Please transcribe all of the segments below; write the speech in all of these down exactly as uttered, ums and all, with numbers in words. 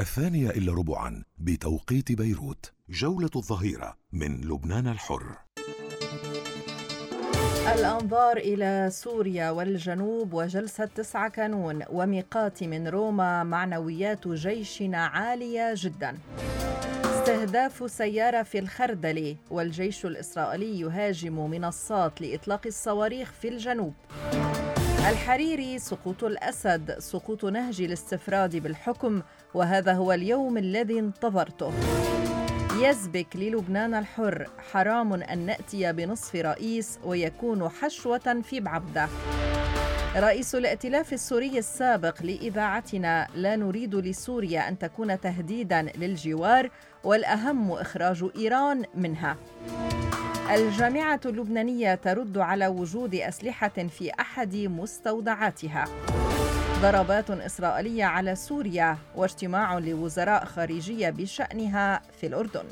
الثانية إلا ربعا بتوقيت بيروت. جولة الظهيرة من لبنان الحر. الأنظار إلى سوريا والجنوب وجلسة تسعة كانون وميقات من روما. معنويات جيشنا عالية جدا. استهداف سيارة في الخردلة، والجيش الإسرائيلي يهاجم منصات لإطلاق الصواريخ في الجنوب. الحريري: سقوط الأسد، سقوط نهج الاستفراد بالحكم، وهذا هو اليوم الذي انتظرته. يزبك للبنان الحر: حرام أن نأتي بنصف رئيس ويكون حشوة في بعبدة. رئيس الائتلاف السوري السابق لإذاعتنا: لا نريد لسوريا أن تكون تهديدا للجوار، والأهم إخراج إيران منها. الجامعة اللبنانية ترد على وجود أسلحة في أحد مستودعاتها. ضربات إسرائيلية على سوريا، واجتماع لوزراء خارجية بشأنها في الأردن.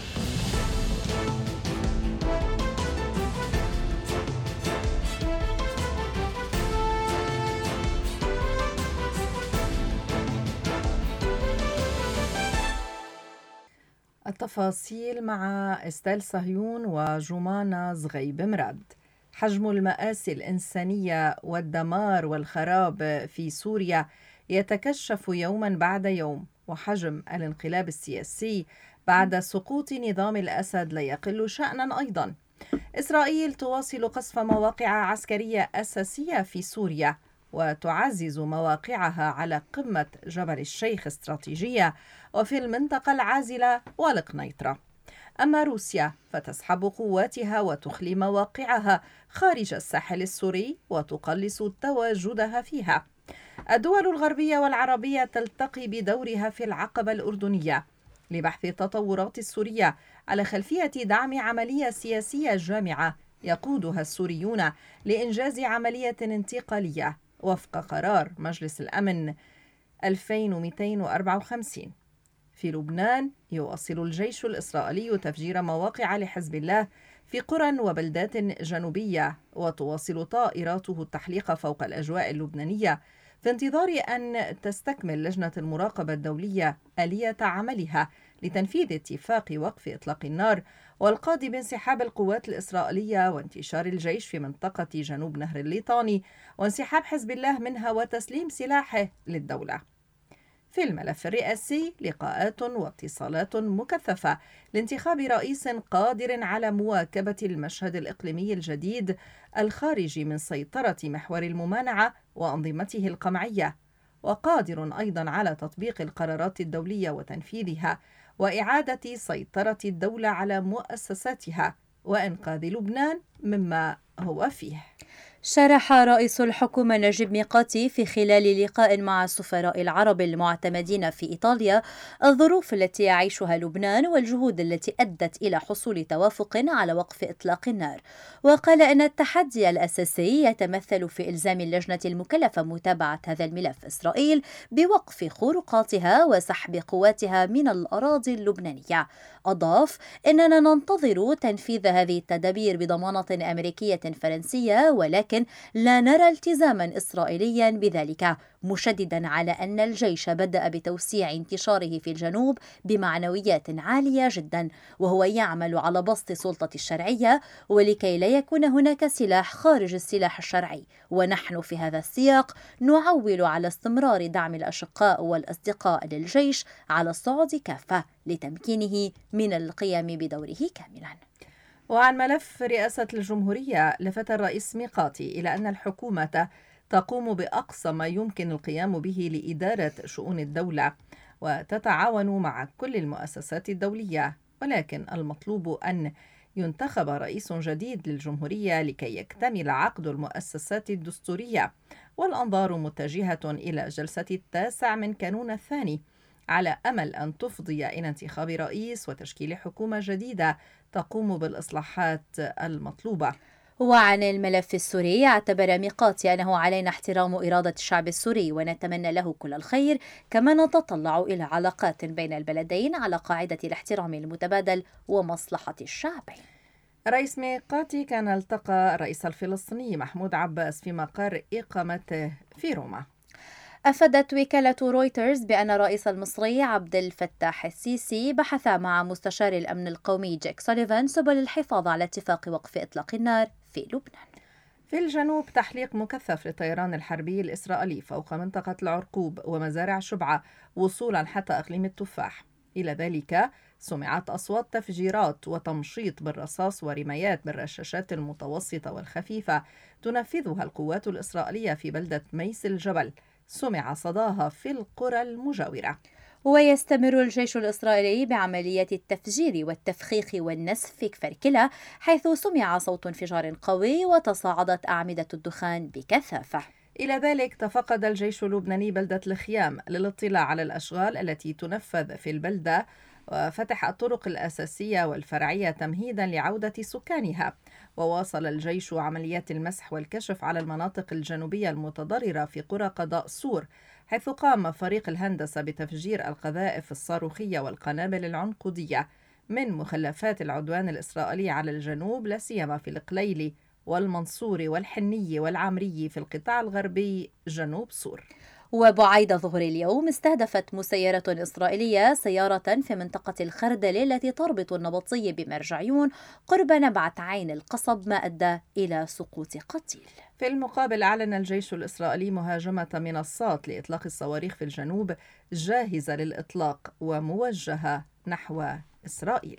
التفاصيل مع استيل صهيون وجمانة زغيب مراد. حجم المآسي الإنسانية والدمار والخراب في سوريا يتكشف يوما بعد يوم، وحجم الانقلاب السياسي بعد سقوط نظام الأسد لا يقل شأنا أيضا. إسرائيل تواصل قصف مواقع عسكرية أساسية في سوريا، وتعزز مواقعها على قمة جبل الشيخ استراتيجية وفي المنطقة العازلة والقنيطرة. أما روسيا فتسحب قواتها وتخلي مواقعها خارج الساحل السوري وتقلص تواجدها فيها. الدول الغربية والعربية تلتقي بدورها في العقبة الأردنية لبحث التطورات السورية على خلفية دعم عملية سياسية جامعة يقودها السوريون لإنجاز عملية انتقالية وفق قرار مجلس الأمن ألفين ومئتين وأربعة وخمسين. في لبنان يواصل الجيش الإسرائيلي تفجير مواقع لحزب الله في قرى وبلدات جنوبية، وتواصل طائراته التحليق فوق الأجواء اللبنانية في انتظار أن تستكمل لجنة المراقبة الدولية آلية عملها لتنفيذ اتفاق وقف إطلاق النار والقاضي بانسحاب القوات الإسرائيلية وانتشار الجيش في منطقة جنوب نهر الليطاني وانسحاب حزب الله منها وتسليم سلاحه للدولة. في الملف الرئاسي لقاءات واتصالات مكثفة لانتخاب رئيس قادر على مواكبة المشهد الإقليمي الجديد الخارج من سيطرة محور الممانعة وأنظمته القمعية، وقادر أيضا على تطبيق القرارات الدولية وتنفيذها وإعادة سيطرة الدولة على مؤسساتها وإنقاذ لبنان مما هو فيه. شرح رئيس الحكومة نجيب ميقاتي في خلال لقاء مع السفراء العرب المعتمدين في إيطاليا الظروف التي يعيشها لبنان والجهود التي أدت إلى حصول توافق على وقف إطلاق النار، وقال أن التحدي الأساسي يتمثل في إلزام اللجنة المكلفة متابعة هذا الملف إسرائيل بوقف خروقاتها وسحب قواتها من الأراضي اللبنانية. أضاف: إننا ننتظر تنفيذ هذه التدابير بضمانة أمريكية فرنسية، ولكن لا نرى التزاما إسرائيليا بذلك، مشددا على أن الجيش بدأ بتوسيع انتشاره في الجنوب بمعنويات عالية جدا، وهو يعمل على بسط سلطة الشرعية ولكي لا يكون هناك سلاح خارج السلاح الشرعي. ونحن في هذا السياق نعول على استمرار دعم الأشقاء والأصدقاء للجيش على الصعود كافة لتمكينه من القيام بدوره كاملا. وعن ملف رئاسة الجمهورية، لفت الرئيس ميقاتي إلى أن الحكومة تقوم بأقصى ما يمكن القيام به لإدارة شؤون الدولة وتتعاون مع كل المؤسسات الدولية، ولكن المطلوب أن ينتخب رئيس جديد للجمهورية لكي يكتمل عقد المؤسسات الدستورية، والأنظار متجهة إلى جلسة التاسع من كانون الثاني على أمل أن تفضي إلى انتخاب رئيس وتشكيل حكومة جديدة تقوم بالإصلاحات المطلوبة. وعن الملف السوري، اعتبر ميقاتي أنه علينا احترام إرادة الشعب السوري ونتمنى له كل الخير، كما نتطلع إلى علاقات بين البلدين على قاعدة الاحترام المتبادل ومصلحة الشعبين. رئيس ميقاتي كان التقى الرئيس الفلسطيني محمود عباس في مقر إقامته في روما. أفادت وكالة رويترز بأن الرئيس المصري عبد الفتاح السيسي بحث مع مستشار الأمن القومي جاك سوليفان سبل الحفاظ على اتفاق وقف إطلاق النار في لبنان. في الجنوب تحليق مكثف للطيران الحربي الإسرائيلي فوق منطقة العرقوب ومزارع شبعة وصولا حتى إقليم التفاح. إلى ذلك سمعت أصوات تفجيرات وتمشيط بالرصاص ورميات بالرشاشات المتوسطة والخفيفة تنفذها القوات الإسرائيلية في بلدة ميس الجبل، سمع صداها في القرى المجاورة. ويستمر الجيش الإسرائيلي بعمليات التفجير والتفخيخ والنسف في كفر كلا، حيث سمع صوت انفجار قوي وتصاعدت أعمدة الدخان بكثافة. إلى ذلك تفقد الجيش اللبناني بلدة الخيام للاطلاع على الأشغال التي تنفذ في البلدة وفتح الطرق الأساسية والفرعية تمهيدا لعودة سكانها. وواصل الجيش عمليات المسح والكشف على المناطق الجنوبية المتضررة في قرى قضاء سور، حيث قام فريق الهندسة بتفجير القذائف الصاروخية والقنابل العنقودية من مخلفات العدوان الإسرائيلي على الجنوب، لا سيما في القليلي والمنصوري والحني والعمري في القطاع الغربي جنوب سور. وبعيد ظهر اليوم استهدفت مسيرة إسرائيلية سيارة في منطقة الخردل التي تربط النبطي بمرجعيون قرب نبعة عين القصب، ما أدى إلى سقوط قتيل. في المقابل أعلن الجيش الإسرائيلي مهاجمة منصات لإطلاق الصواريخ في الجنوب جاهزة للإطلاق وموجهة نحو إسرائيل.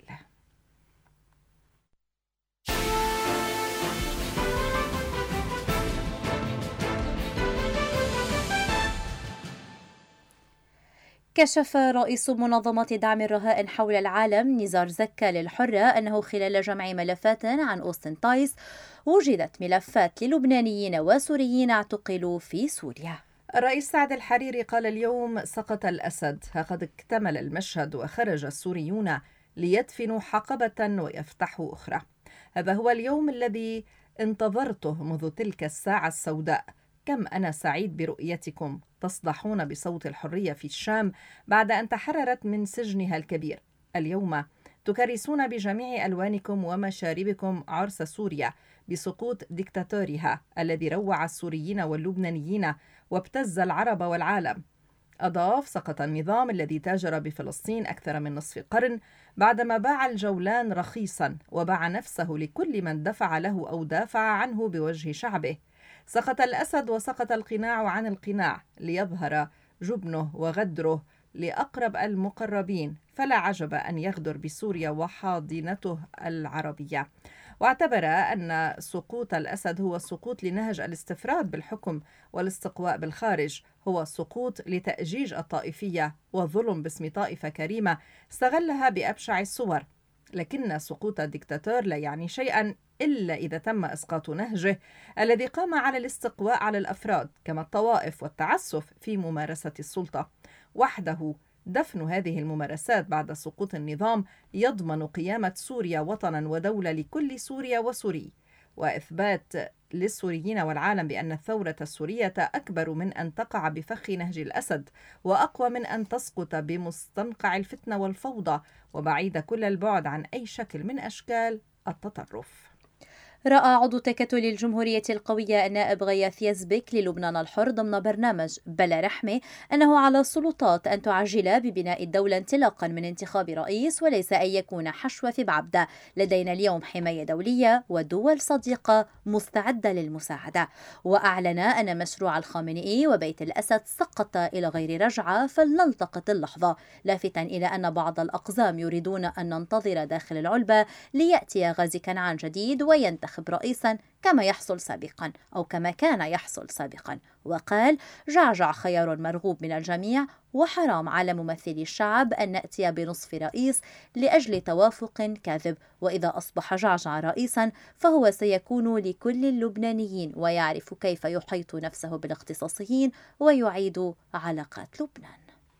كشف رئيس منظمة دعم الرهائن حول العالم نزار زكا للحرة أنه خلال جمع ملفات عن أوستن تايس وجدت ملفات للبنانيين وسوريين اعتقلوا في سوريا. الرئيس سعد الحريري قال اليوم: سقط الأسد، قد اكتمل المشهد وخرج السوريون ليدفنوا حقبة ويفتحوا أخرى. هذا هو اليوم الذي انتظرته منذ تلك الساعة السوداء. كم أنا سعيد برؤيتكم تصدحون بصوت الحرية في الشام بعد أن تحررت من سجنها الكبير. اليوم تكرسون بجميع ألوانكم ومشاربكم عرس سوريا بسقوط ديكتاتورها الذي روع السوريين واللبنانيين وابتز العرب والعالم. أضاف: سقط النظام الذي تاجر بفلسطين أكثر من نصف قرن بعدما باع الجولان رخيصا وباع نفسه لكل من دفع له أو دافع عنه بوجه شعبه. سقط الأسد وسقط القناع عن القناع ليظهر جبنه وغدره لأقرب المقربين، فلا عجب أن يغدر بسوريا وحاضنته العربية. واعتبر أن سقوط الأسد هو سقوط لنهج الاستفراد بالحكم والاستقواء بالخارج، هو سقوط لتأجيج الطائفية والظلم باسم طائفة كريمة استغلها بأبشع الصور. لكن سقوط الدكتاتور لا يعني شيئا إلا إذا تم إسقاط نهجه الذي قام على الاستقواء على الأفراد كما الطوائف والتعسف في ممارسة السلطة. وحده دفن هذه الممارسات بعد سقوط النظام يضمن قيامة سوريا وطنا ودولة لكل سوريا وسوري، وإثبات للسوريين والعالم بأن الثورة السورية أكبر من أن تقع بفخ نهج الأسد، وأقوى من أن تسقط بمستنقع الفتنة والفوضى، وبعيدة كل البعد عن أي شكل من أشكال التطرف. رأى عضو تكتل الجمهورية القوية النائب غياث يزبك للبنان الحر ضمن برنامج بلا رحمة أنه على السلطات أن تعجل ببناء الدولة انطلاقا من انتخاب رئيس وليس أن يكون حشو في بعبدة. لدينا اليوم حماية دولية ودول صديقة مستعدة للمساعدة. وأعلن أن مشروع الخامنئي وبيت الأسد سقط إلى غير رجعة، فلنلتقط اللحظة، لافتا إلى أن بعض الأقزام يريدون أن ننتظر داخل العلبة ليأتي غازي كنعان جديد وينتخب رئيسا كما يحصل سابقا أو كما كان يحصل سابقا. وقال: جعجع خيار مرغوب من الجميع، وحرام على ممثلي الشعب أن نأتي بنصف رئيس لأجل توافق كاذب. وإذا أصبح جعجع رئيسا فهو سيكون لكل اللبنانيين ويعرف كيف يحيط نفسه بالاختصاصيين ويعيد علاقات لبنان.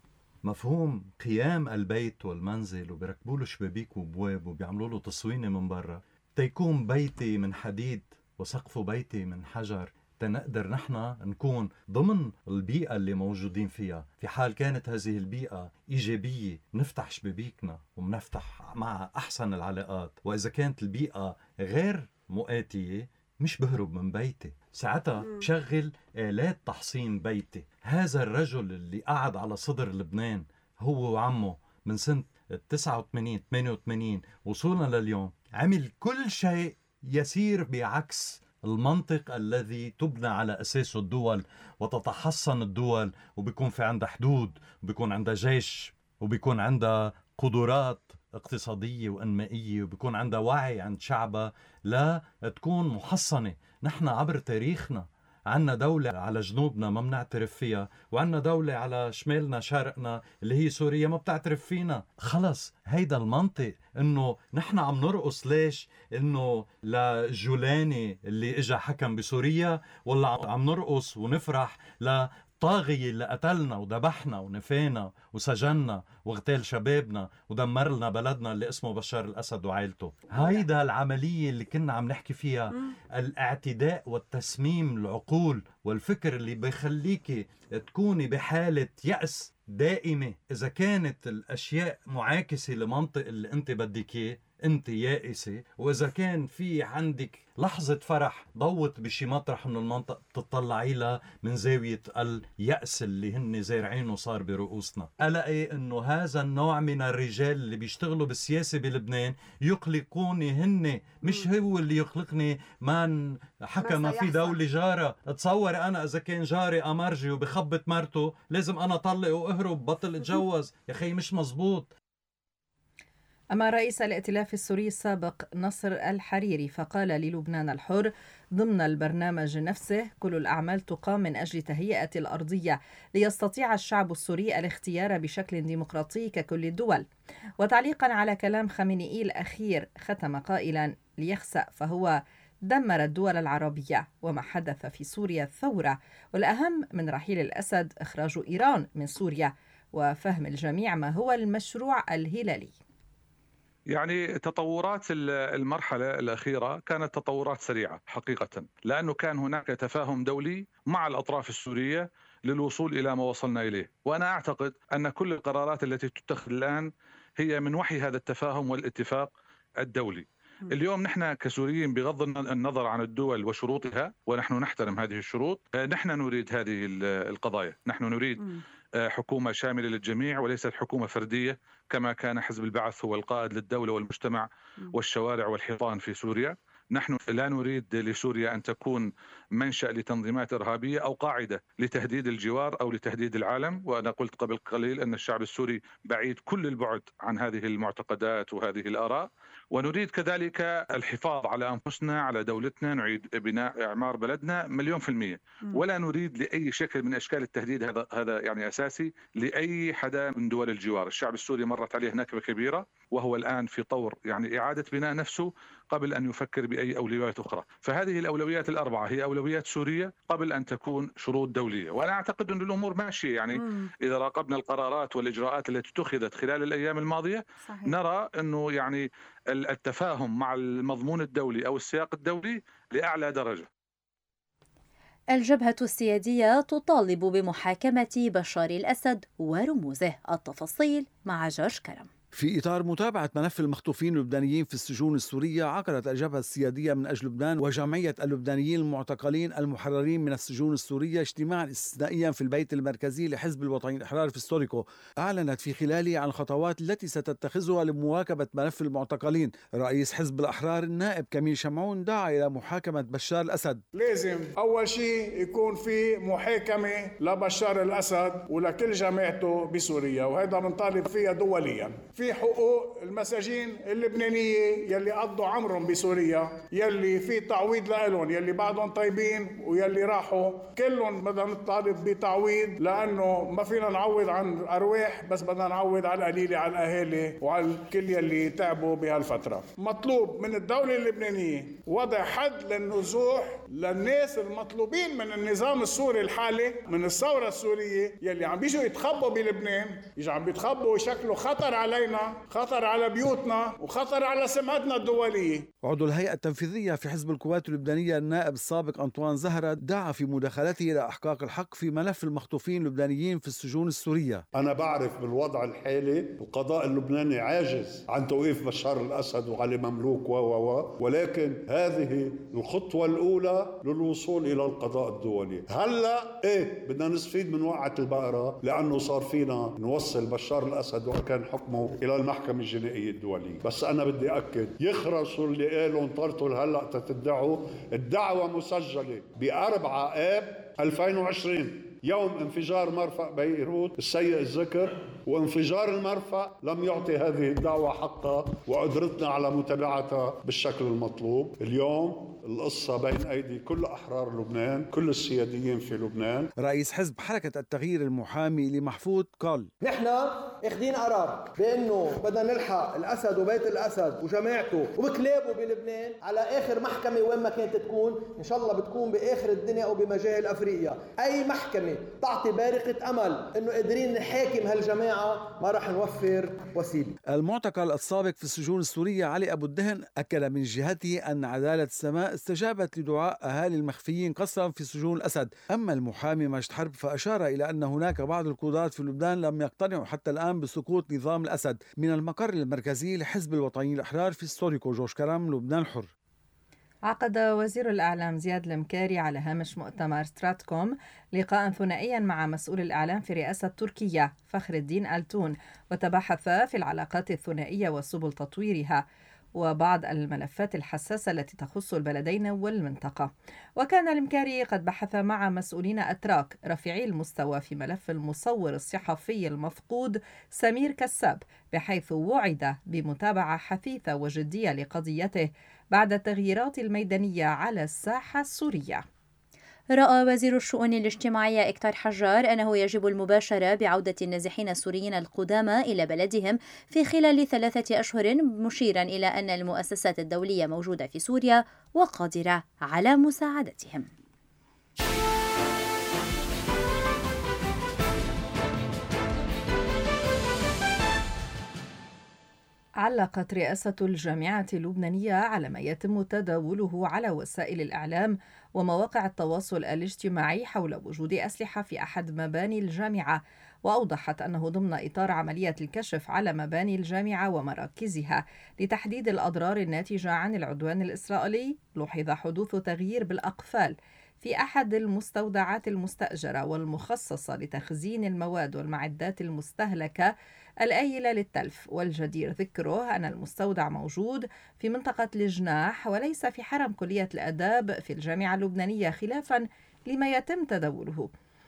مفهوم قيام البيت والمنزل وبركبوا له شبابيك وبواب وبيعملوا له تصوينه من برا تيكون بيتي من حديد وسقف بيتي من حجر، تنقدر نحن نكون ضمن البيئة اللي موجودين فيها. في حال كانت هذه البيئة إيجابية نفتح شبابيكنا ومنفتح مع أحسن العلاقات، وإذا كانت البيئة غير مؤاتية مش بهرب من بيتي، ساعتها بشغل آلات تحصين بيتي. هذا الرجل اللي قعد على صدر لبنان هو وعمه من سنة تسعة وثمانين ثمانية وثمانين وصولا لليوم، عمل كل شيء يسير بعكس المنطق الذي تبنى على أساسه الدول وتتحصن الدول، وبيكون في عندها حدود، وبيكون عندها جيش، وبيكون عندها قدرات اقتصادية وإنمائية، وبيكون عندها وعي عند شعبها لا تكون محصنة. نحن عبر تاريخنا عنا دولة على جنوبنا ما بنعترف فيها، وعنا دولة على شمالنا شرقنا اللي هي سوريا ما بتعترف فينا. خلص هيدا المنطق انه نحن عم نرقص ليش؟ انه لجولاني اللي اجا حكم بسوريا، ولا عم نرقص ونفرح ل طاغية اللي قتلنا وذبحنا ونفينا وسجننا واغتال شبابنا ودمر لنا بلدنا اللي اسمه بشار الأسد وعائلته. هيدا العملية اللي كنا عم نحكي فيها، الاعتداء والتسميم العقول والفكر اللي بيخليكي تكوني بحالة يأس دائمة. إذا كانت الأشياء معاكسة لمنطق اللي أنت بدك إياه أنت يائسة، وإذا كان في عندك لحظة فرح ضوت بشي مطرح من المنطق تطلعي لها من زاوية اليأس اللي هن زارعينه صار برؤوسنا. ألاقي أنه هذا النوع من الرجال اللي بيشتغلوا بالسياسة بلبنان يقلقوني هن، مش هو اللي يقلقني من حكم في دولة جارة. تصور أنا إذا كان جاري أمرجي وبخبط مرته لازم أنا طلق وأهرب بطل اتجوز، يا خي مش مزبوط. أما رئيس الائتلاف السوري السابق نصر الحريري فقال للبنان الحر ضمن البرنامج نفسه: كل الأعمال تقام من أجل تهيئة الأرضية ليستطيع الشعب السوري الاختيار بشكل ديمقراطي ككل الدول. وتعليقا على كلام خامنئي الأخير ختم قائلا: ليخسأ فهو دمر الدول العربية، وما حدث في سوريا ثورة، والأهم من رحيل الأسد إخراج إيران من سوريا وفهم الجميع ما هو المشروع الهلالي. يعني تطورات المرحلة الأخيرة كانت تطورات سريعة حقيقة، لأنه كان هناك تفاهم دولي مع الأطراف السورية للوصول إلى ما وصلنا إليه. وأنا أعتقد أن كل القرارات التي تتخذ الآن هي من وحي هذا التفاهم والاتفاق الدولي. اليوم نحن كسوريين بغض النظر عن الدول وشروطها، ونحن نحترم هذه الشروط، نحن نريد هذه القضايا. نحن نريد حكومة شاملة للجميع وليست حكومة فردية كما كان حزب البعث هو القائد للدولة والمجتمع والشوارع والحيطان في سوريا. نحن لا نريد لسوريا أن تكون منشأ لتنظيمات إرهابية أو قاعدة لتهديد الجوار أو لتهديد العالم. وأنا قلت قبل قليل أن الشعب السوري بعيد كل البعد عن هذه المعتقدات وهذه الآراء. ونريد كذلك الحفاظ على أنفسنا، على دولتنا، نريد بناء إعمار بلدنا مليون في المية، ولا نريد لأي شكل من أشكال التهديد. هذا هذا يعني أساسي لأي حدا من دول الجوار. الشعب السوري مرت عليه نكبة كبيرة، وهو الآن في طور يعني إعادة بناء نفسه قبل أن يفكر بأي أولويات أخرى. فهذه الأولويات الأربعة هي أولويات سورية قبل أن تكون شروط دولية. وأنا أعتقد أن الأمور ماشية. يعني مم. إذا راقبنا القرارات والإجراءات التي اتخذت خلال الأيام الماضية صحيح. نرى أنه يعني التفاهم مع المضمون الدولي أو السياق الدولي لأعلى درجة. الجبهة السيادية تطالب بمحاكمة بشار الأسد ورموزه. التفاصيل مع جورج كرم. في إطار متابعة ملف المخطوفين اللبنانيين في السجون السورية، عقدت الجبهة السيادية من أجل لبنان وجمعية اللبنانيين المعتقلين المحررين من السجون السورية اجتماعا استثنائيا في البيت المركزي لحزب الوطني الأحرار في ستوريكو، أعلنت في خلاله عن الخطوات التي ستتخذها لمواكبة ملف المعتقلين. رئيس حزب الأحرار النائب كميل شمعون دعا إلى محاكمة بشار الأسد. لازم أول شيء يكون في محاكمة لبشار الأسد ولكل جماعته بسوريا، وهذا بنطالب فيها دوليا. في حقوق المساجين اللبنانية يلي قضوا عمرهم بسوريا، يلي في تعويض لهم، يلي بعدهم طيبين ويلي راحوا، كلهم بدنا نطالب بتعويض، لأنه ما فينا نعوض عن الأرواح، بس بدنا نعوض على القليلة على الأهالي وعلى الكل يلي تعبوا بهالفترة. مطلوب من الدولة اللبنانية وضع حد للنزوح للناس المطلوبين من النظام السوري الحالي، من الثورة السورية، يلي عم بيجوا يتخبوا بلبنان، يجوا عم بيتخبوا ويشكلوا خطر علينا علينا، خطر على بيوتنا، وخطر على سمعتنا الدولية. عضو الهيئة التنفيذية في حزب القوات اللبنانية النائب السابق أنطوان زهرة دعا في مداخلته إلى إحقاق الحق في ملف المخطوفين اللبنانيين في السجون السورية. أنا بعرف بالوضع الحالي القضاء اللبناني عاجز عن توقيف بشار الأسد وعلي مملوك و و ولكن هذه الخطوة الأولى للوصول إلى القضاء الدولي. هلا إيه بدنا نستفيد من وقعة البقرة، لأنه صار فينا نوصل بشار الأسد وكان حكمه إلى المحكمة الجنائية الدولية. بس أنا بدي أكد يخرسوا اللي قالوا انطرتوا هلا تتدعوا. الدعوة مسجلة بأربعة آب ألفين وعشرين يوم انفجار مرفأ بيروت السيء الذكر، وانفجار المرفأ لم يعطي هذه الدعوة حقها وقدرتنا على متابعتها بالشكل المطلوب. اليوم القصة بين أيدي كل أحرار لبنان، كل السياديين في لبنان. رئيس حزب حركة التغيير المحامي لمحفوظ قال: نحن اخذين قرار بأنه بدنا نلحق الأسد وبيت الأسد وجماعته وبكلابه بلبنان على آخر محكمة وين ما كانت تكون، إن شاء الله بتكون بآخر الدنيا أو بمجاهل أفريقيا. أي محكمة تعطي بارقة أمل إنه قادرين نحاكم هالجماعة ما راح نوفر وسيلة. المعتقل السابق في السجون السورية علي أبو الدهن أكد من جهته أن عدالة السماء استجابت لدعاء أهالي المخفيين قسرا في سجون الأسد. أما المحامي مجد حرب فأشار إلى أن هناك بعض القضاة في لبنان لم يقتنعوا حتى الآن بسقوط نظام الأسد. من المقر المركزي لحزب الوطنيين الأحرار في ستوريكو جوش كرم، لبنان الحر. عقد وزير الإعلام زياد المكاري على هامش مؤتمر ستراتكوم لقاء ثنائيا مع مسؤول الإعلام في رئاسة تركيا فخر الدين ألتون، وتباحث في العلاقات الثنائية وسبل تطويرها وبعض الملفات الحساسة التي تخص البلدين والمنطقة. وكان المكاري قد بحث مع مسؤولين أتراك رفيعي المستوى في ملف المصور الصحفي المفقود سمير كساب، بحيث وعد بمتابعة حثيثة وجدية لقضيته بعد التغييرات الميدانية على الساحة السورية. رأى وزير الشؤون الاجتماعية إكتر حجار أنه يجب المباشرة بعودة النازحين السوريين القدامى إلى بلدهم في خلال ثلاثة أشهر، مشيرا إلى أن المؤسسات الدولية موجودة في سوريا وقادرة على مساعدتهم. علقت رئاسة الجامعة اللبنانية على ما يتم تداوله على وسائل الإعلام ومواقع التواصل الاجتماعي حول وجود أسلحة في أحد مباني الجامعة، وأوضحت أنه ضمن إطار عملية الكشف على مباني الجامعة ومراكزها لتحديد الأضرار الناتجة عن العدوان الإسرائيلي، لوحظ حدوث تغيير بالأقفال في أحد المستودعات المستأجرة والمخصصة لتخزين المواد والمعدات المستهلكة الآيلة للتلف. والجدير ذكره أن المستودع موجود في منطقة الجناح وليس في حرم كلية الآداب في الجامعة اللبنانية، خلافا لما يتم تداوله.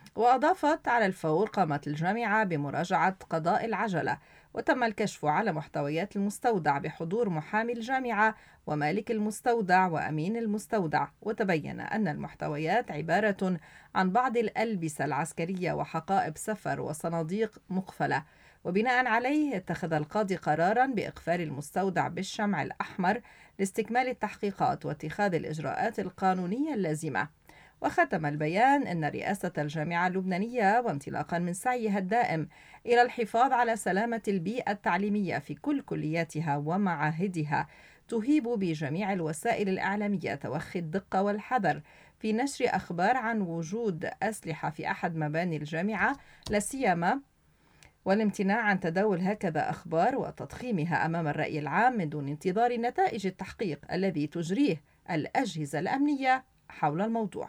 وأضافت على الفور قامت الجامعة بمراجعة قضاء العجلة، وتم الكشف على محتويات المستودع بحضور محامي الجامعة ومالك المستودع وأمين المستودع، وتبين أن المحتويات عبارة عن بعض الألبسة العسكرية وحقائب سفر وصناديق مقفلة. وبناء عليه اتخذ القاضي قرارا بإقفال المستودع بالشمع الأحمر لاستكمال التحقيقات واتخاذ الإجراءات القانونية اللازمة. وختم البيان أن رئاسة الجامعة اللبنانية وانطلاقا من سعيها الدائم إلى الحفاظ على سلامة البيئة التعليمية في كل كلياتها ومعاهدها تهيب بجميع الوسائل الإعلامية توخي الدقة والحذر في نشر أخبار عن وجود أسلحة في أحد مباني الجامعة، لا سيما والامتناع عن تداول هكذا أخبار وتضخيمها أمام الرأي العام من دون انتظار نتائج التحقيق الذي تجريه الأجهزة الأمنية حول الموضوع.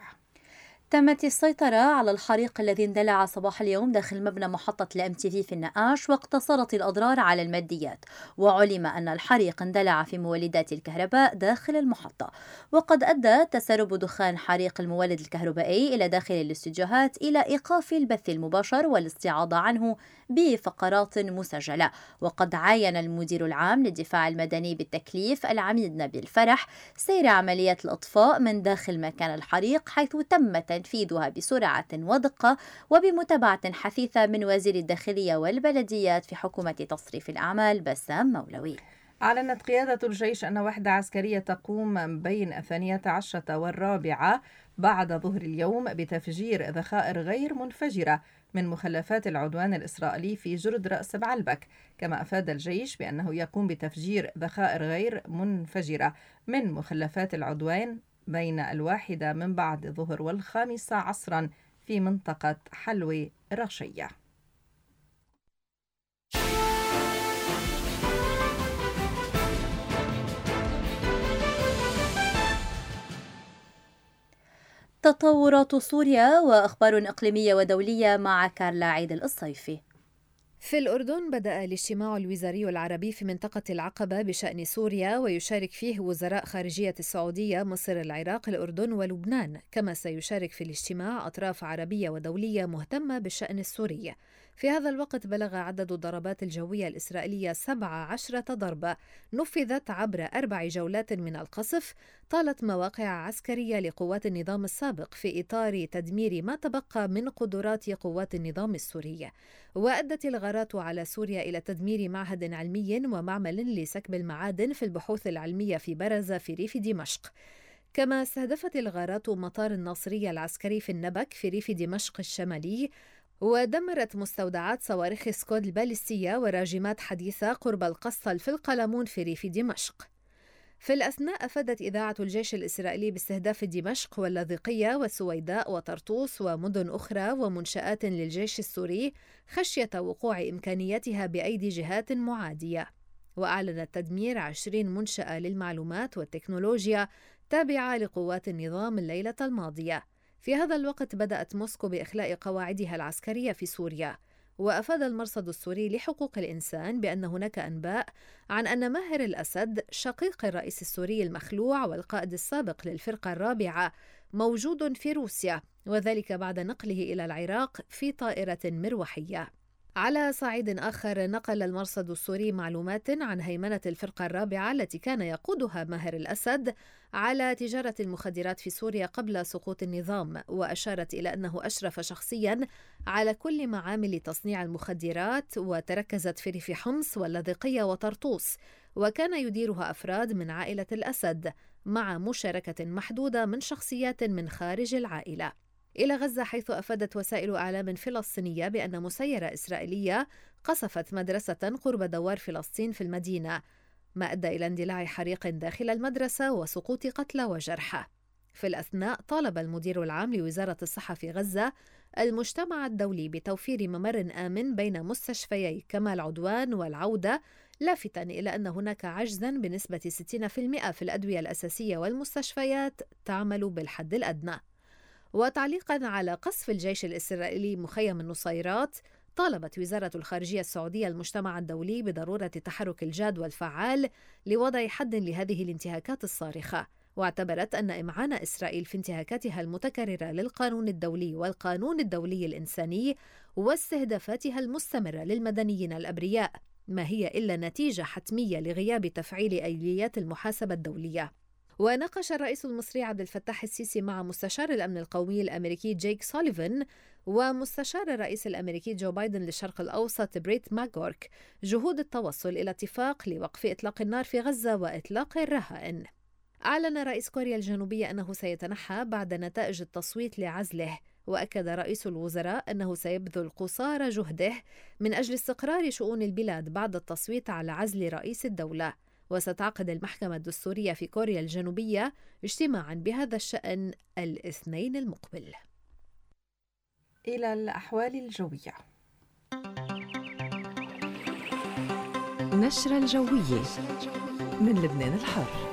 تمت السيطرة على الحريق الذي اندلع صباح اليوم داخل مبنى محطة الام تي في في النقاش، واقتصرت الأضرار على الماديات. وعلم أن الحريق اندلع في مولدات الكهرباء داخل المحطة، وقد أدى تسرب دخان حريق المولد الكهربائي إلى داخل الاستديوهات إلى إيقاف البث المباشر والاستعاضة عنه بفقرات مسجلة. وقد عاين المدير العام للدفاع المدني بالتكليف العميد نبيل فرح سير عمليات الإطفاء من داخل مكان الحريق، حيث تم تنفيذها بسرعة ودقة وبمتابعة حثيثة من وزير الداخلية والبلديات في حكومة تصريف الأعمال بسام مولوي. أعلنت قيادة الجيش أن وحدة عسكرية تقوم بين الثانية عشرة والرابعة بعد ظهر اليوم بتفجير ذخائر غير منفجرة من مخلفات العدوان الإسرائيلي في جرد رأس بعلبك. كما أفاد الجيش بأنه يقوم بتفجير ذخائر غير منفجرة من مخلفات العدوان بين الواحدة من بعد الظهر والخامسة عصرا في منطقة حلوي رشية. تطورات سوريا وأخبار إقليمية ودولية مع كارلا عيدل الصيفي. في الأردن بدأ الاجتماع الوزاري العربي في منطقة العقبة بشأن سوريا، ويشارك فيه وزراء خارجية السعودية، مصر، العراق، الأردن ولبنان. كما سيشارك في الاجتماع أطراف عربية ودولية مهتمة بالشأن السوري. في هذا الوقت بلغ عدد الضربات الجوية الإسرائيلية سبع عشرة ضربة نفذت عبر أربع جولات من القصف طالت مواقع عسكرية لقوات النظام السابق في إطار تدمير ما تبقى من قدرات قوات النظام السوري. وأدت الغارات على سوريا إلى تدمير معهد علمي ومعمل لسكب المعادن في البحوث العلمية في برزة في ريف دمشق. كما استهدفت الغارات مطار الناصرية العسكري في النبك في ريف دمشق الشمالي، ودمرت مستودعات صواريخ سكود الباليستية وراجمات حديثة قرب القسطل في القلمون في ريف دمشق. في الأثناء أفادت إذاعة الجيش الإسرائيلي باستهداف دمشق واللاذقية والسويداء وطرطوس ومدن أخرى ومنشآت للجيش السوري خشية وقوع إمكانياتها بأيدي جهات معادية. وأعلن التدمير عشرين منشأة للمعلومات والتكنولوجيا تابعة لقوات النظام الليلة الماضية. في هذا الوقت بدأت موسكو بإخلاء قواعدها العسكرية في سوريا. وأفاد المرصد السوري لحقوق الإنسان بأن هناك أنباء عن أن ماهر الأسد شقيق الرئيس السوري المخلوع والقائد السابق للفرقة الرابعة موجود في روسيا، وذلك بعد نقله إلى العراق في طائرة مروحية. على صعيد آخر، نقل المرصد السوري معلومات عن هيمنة الفرقة الرابعة التي كان يقودها ماهر الأسد على تجارة المخدرات في سوريا قبل سقوط النظام، وأشارت إلى أنه أشرف شخصيا على كل معامل تصنيع المخدرات، وتركزت في ريف حمص واللاذقية وطرطوس، وكان يديرها أفراد من عائلة الأسد مع مشاركة محدودة من شخصيات من خارج العائلة. إلى غزة، حيث أفادت وسائل إعلام فلسطينية بأن مسيرة إسرائيلية قصفت مدرسة قرب دوار فلسطين في المدينة، ما أدى إلى اندلاع حريق داخل المدرسة وسقوط قتلى وجرحى. في الأثناء، طالب المدير العام لوزارة الصحة في غزة المجتمع الدولي بتوفير ممر آمن بين مستشفيي كمال عدوان والعودة، لافتا إلى أن هناك عجزا بنسبة ستين بالمئة في الأدوية الأساسية والمستشفيات تعمل بالحد الأدنى. وتعليقا على قصف الجيش الإسرائيلي مخيم النصيرات، طالبت وزارة الخارجية السعودية المجتمع الدولي بضرورة التحرك الجاد والفعال لوضع حد لهذه الانتهاكات الصارخة، واعتبرت أن إمعان إسرائيل في انتهاكاتها المتكررة للقانون الدولي والقانون الدولي الإنساني واستهدافاتها المستمرة للمدنيين الأبرياء ما هي إلا نتيجة حتمية لغياب تفعيل آليات المحاسبة الدولية. وناقش الرئيس المصري عبد الفتاح السيسي مع مستشار الأمن القومي الأمريكي جيك سوليفان ومستشار الرئيس الأمريكي جو بايدن للشرق الأوسط بريت ماغورك جهود التوصل إلى اتفاق لوقف إطلاق النار في غزة وإطلاق الرهائن. أعلن رئيس كوريا الجنوبية أنه سيتنحى بعد نتائج التصويت لعزله، وأكد رئيس الوزراء أنه سيبذل قصارى جهده من أجل استقرار شؤون البلاد بعد التصويت على عزل رئيس الدولة. وستعقد المحكمة الدستورية في كوريا الجنوبية اجتماعا بهذا الشأن الاثنين المقبل. إلى الأحوال الجوية. نشرة الجوية من لبنان الحر.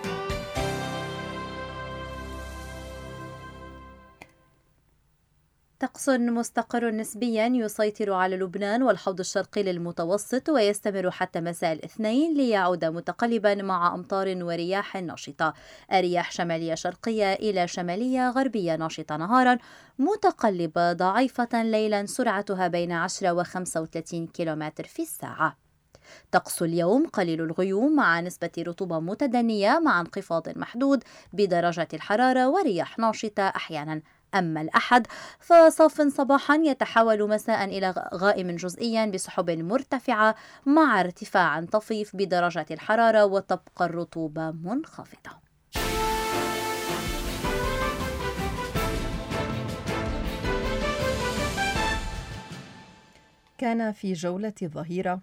طقس مستقر نسبيا يسيطر على لبنان والحوض الشرقي للمتوسط، ويستمر حتى مساء الاثنين ليعود متقلبا مع أمطار ورياح نشطة. الرياح شمالية شرقية إلى شمالية غربية نشطة نهارا، متقلبة ضعيفة ليلا، سرعتها بين عشرة وخمسة وثلاثين كيلومتر في الساعة. طقس اليوم قليل الغيوم مع نسبة رطوبة متدنية مع انخفاض محدود بدرجة الحرارة ورياح ناشطة أحيانا. أما الأحد فصاف صباحا يتحول مساء إلى غائم جزئيا بسحب مرتفعة مع ارتفاع طفيف بدرجة الحرارة، وتبقى الرطوبة منخفضة. كان في جولة الظهيرة.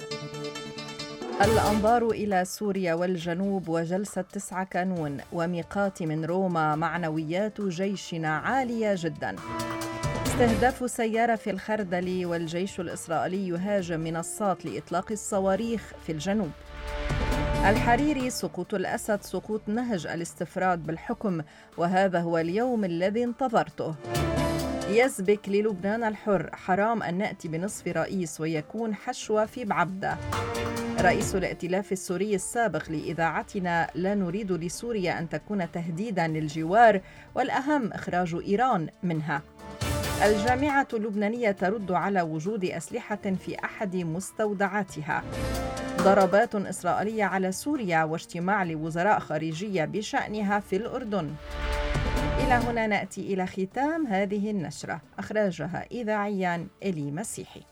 الأنظار إلى سوريا والجنوب وجلسة تسعة كانون وميقات من روما. معنويات جيشنا عالية جدا. استهداف سيارة في الخردل والجيش الإسرائيلي يهاجم منصات لإطلاق الصواريخ في الجنوب. الحريري: سقوط الأسد سقوط نهج الاستفراد بالحكم، وهذا هو اليوم الذي انتظرته. يسبك للبنان الحر: حرام أن نأتي بنصف رئيس ويكون حشوة في بعبدة. رئيس الائتلاف السوري السابق لإذاعتنا: لا نريد لسوريا أن تكون تهديداً للجوار، والأهم إخراج إيران منها. الجامعة اللبنانية ترد على وجود أسلحة في أحد مستودعاتها. ضربات إسرائيلية على سوريا واجتماع لوزراء خارجية بشأنها في الأردن. إلى هنا نأتي إلى ختام هذه النشرة. أخرجها إذاعياً إلي مسيحي.